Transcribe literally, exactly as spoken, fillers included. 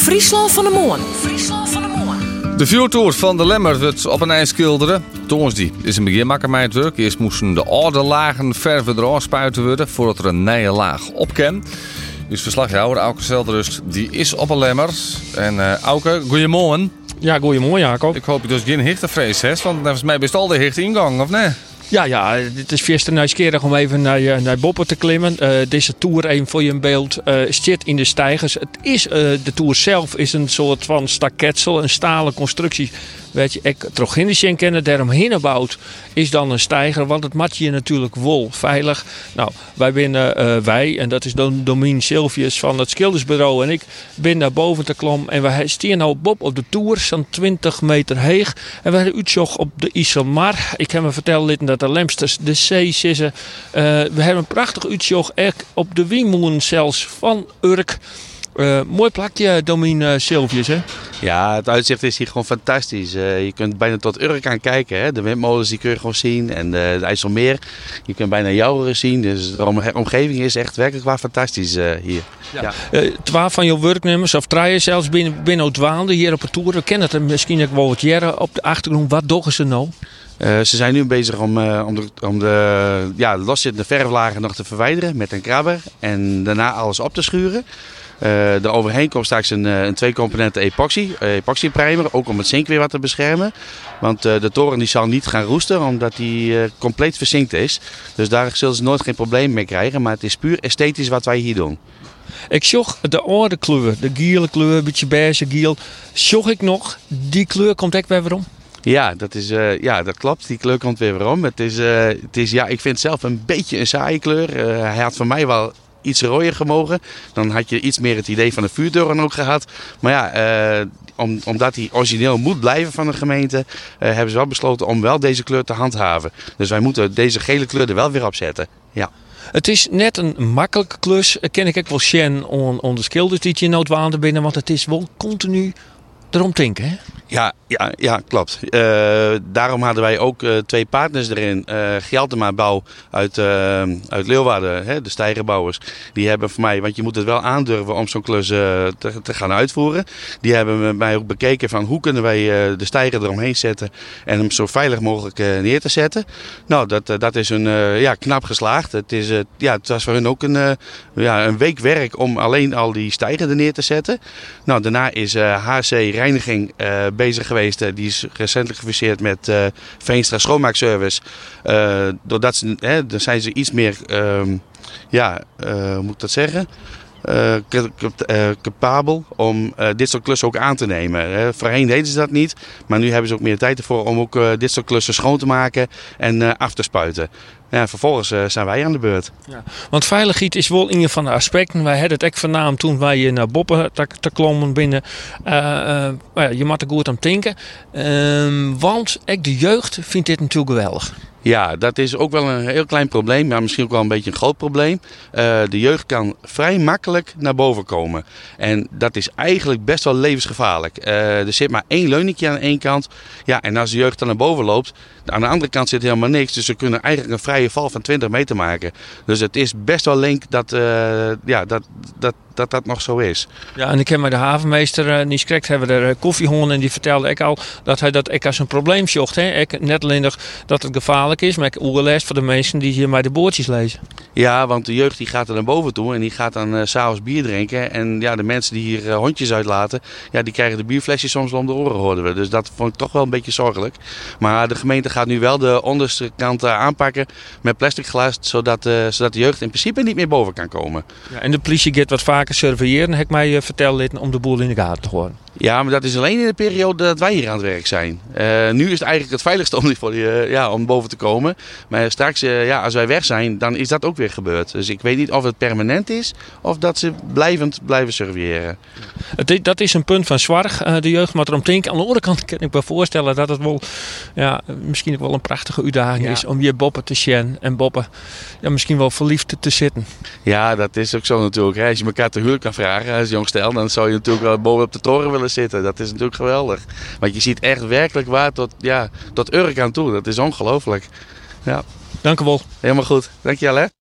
Friesland van de Moon. Friesland van de Moon. De vuurtoer van de Lemmer wordt op een eind schilderen. Toonsdie is een beginmakker met het werk. Eerst moesten de oude lagen verder eraan spuiten worden voordat er een nieuwe laag op kan. Dus verslaghouder Auke Zelderust, die is op een Lemmer. En uh, Auke, goeiemorgen. Ja, goeiemorgen Jacob. Ik hoop je dus geen hichtevrees hebt, want volgens mij best al de hichte ingang, of nee? Ja, ja, het is vast nieuwsgierig om even naar, naar Boppen te klimmen. Uh, deze tour, even voor je een beeld, uh, zit in de steigers. Het is, uh, de tour zelf is een soort van staketsel, een stalen constructie. Weet je, ik toch in de kennen, daaromheen gebouwd is dan een steiger, want het maakt je natuurlijk wol veilig. Nou, wij binnen uh, wij, en dat is dan Domien Silvius van het Schildersbureau en ik, ben naar boven te klom en we staan nou Bob op de tour, zo'n twintig meter hoog. En we hebben uitzocht op de IJsselmar. Ik heb me verteld dat de Lemsters de zee zitten. Uh, we hebben een prachtig uitzocht op de Wiemoen zelfs van Urk. Uh, mooi plakje, Domien uh, Silvius, hè? Ja, het uitzicht is hier gewoon fantastisch. Uh, je kunt bijna tot Urk aan kijken. Hè? De windmolens die kun je gewoon zien. En de, de IJsselmeer. Je kunt bijna Jouweren zien. Dus de om, omgeving is echt werkelijk waar fantastisch uh, hier. Ja. Ja. Uh, Twaalf van jouw werknemers, of draaien zelfs binnen, binnen Dwaande hier op de tour. We kennen het misschien ook wel wat jaren op de achtergrond. Wat doen ze nou? Uh, ze zijn nu bezig om, uh, om, de, om de ja, loszittende verflagen nog te verwijderen met een krabber. En daarna alles op te schuren. Uh, er overheen komt straks een, een twee componenten epoxy, uh, epoxy primer, ook om het zink weer wat te beschermen. Want uh, de toren die zal niet gaan roesten, omdat die uh, compleet verzinkt is. Dus daar zullen ze nooit geen probleem mee krijgen, maar het is puur esthetisch wat wij hier doen. Ik zag de oude kleur, de gele kleur, een beetje beige geel. Zag ik nog, die kleur komt echt weer om? Ja, dat is, uh, ja, dat klopt. Die kleur komt weer weer om. Het is, uh, het is, ja, ik vind het zelf een beetje een saaie kleur. Uh, hij had voor mij wel iets rooier gemogen. Dan had je iets meer het idee van de vuurtoren ook gehad. Maar ja, uh, om, omdat hij origineel moet blijven van de gemeente, uh, hebben ze wel besloten om wel deze kleur te handhaven. Dus wij moeten deze gele kleur er wel weer op zetten. Ja. Het is net een makkelijke klus. Ken ik ook wel Sjen onder schilders die je noodwaarde binnen, want het is wel continu erom denken, hè? Ja, ja, ja, klopt. Uh, daarom hadden wij ook uh, twee partners erin. Uh, Gjeltema Bouw uit, uh, uit Leeuwarden, hè, de steigerbouwers. Die hebben voor mij, want je moet het wel aandurven om zo'n klus uh, te, te gaan uitvoeren. Die hebben mij ook bekeken van hoe kunnen wij uh, de steiger eromheen zetten en hem zo veilig mogelijk uh, neer te zetten. Nou, dat, uh, dat is een uh, ja, knap geslaagd. Het, is, uh, ja, het was voor hun ook een, uh, ja, een week werk om alleen al die steiger er neer te zetten. Nou, daarna is uh, H C Reiniging uh, bezig geweest. Uh, die is recentelijk gefuseerd met uh, Veenstra Schoonmaakservice. Uh, doordat ze, hè, dan zijn ze iets meer, um, ja, uh, hoe moet ik dat zeggen? Uh, capabel om uh, dit soort klussen ook aan te nemen. Uh, voorheen deden ze dat niet, maar nu hebben ze ook meer tijd ervoor om ook uh, dit soort klussen schoon te maken en uh, af te spuiten. Ja, vervolgens uh, zijn wij aan de beurt. Ja, want veiligheid is wel een van de aspecten. Wij hadden het ook vernaam toen wij naar Boppen te, te klommen binnen. Uh, uh, ja, je moet er goed aan denken. Uh, want ook de jeugd vindt dit natuurlijk geweldig. Ja, dat is ook wel een heel klein probleem, maar misschien ook wel een beetje een groot probleem. Uh, de jeugd kan vrij makkelijk naar boven komen. En dat is eigenlijk best wel levensgevaarlijk. Uh, er zit maar één leuningje aan één kant. Ja, en als de jeugd dan naar boven loopt, aan de andere kant zit helemaal niks. Dus ze kunnen eigenlijk een vrije val van twintig meter maken. Dus het is best wel link dat, uh, ja, dat, dat, dat dat nog zo is. Ja, en ik heb met de havenmeester, uh, Nies Krekt, hebben we er koffiehonden en die vertelde ik al dat hij dat ik als een probleem zocht. Hè. Ik, net alleen nog dat het gevaarlijk is, maar ik oerlijst voor de mensen die hier maar de boordjes lezen. Ja, want de jeugd die gaat er naar boven toe en die gaat dan uh, 's avonds bier drinken. En ja, de mensen die hier uh, hondjes uitlaten, ja, die krijgen de bierflesjes soms wel om de oren, hoorden we. Dus dat vond ik toch wel een beetje zorgelijk. Maar de gemeente gaat nu wel de onderste kant uh, aanpakken met plastic glas, zodat, uh, zodat de jeugd in principe niet meer boven kan komen. Ja, en de politie gaat wat vaker surveilleren, heb ik mij uh, verteld, om de boel in de gaten te houden. Ja, maar dat is alleen in de periode dat wij hier aan het werk zijn. Uh, nu is het eigenlijk het veiligste om, voor die, uh, ja, om boven te komen. Maar straks, uh, ja, als wij weg zijn, dan is dat ook weer gebeurd. Dus ik weet niet of het permanent is of dat ze blijvend blijven surveilleren. Het, dat is een punt van zorg. Uh, de jeugd moet erom denken. Aan de andere kant kan ik me voorstellen dat het wel, ja, misschien ook wel een prachtige uitdaging ja. is om je boppen te zien en boppen, ja, misschien wel verliefd te zitten. Ja, dat is ook zo natuurlijk. Hè. Als je elkaar te huwelijk kan vragen als jongstel, dan zou je natuurlijk wel boven op de toren willen zitten. Dat is natuurlijk geweldig. Want je ziet echt werkelijk waar tot, ja, tot Urk aan toe. Dat is ongelooflijk. Ja. Dank u wel. Helemaal goed. Dank je wel, hè.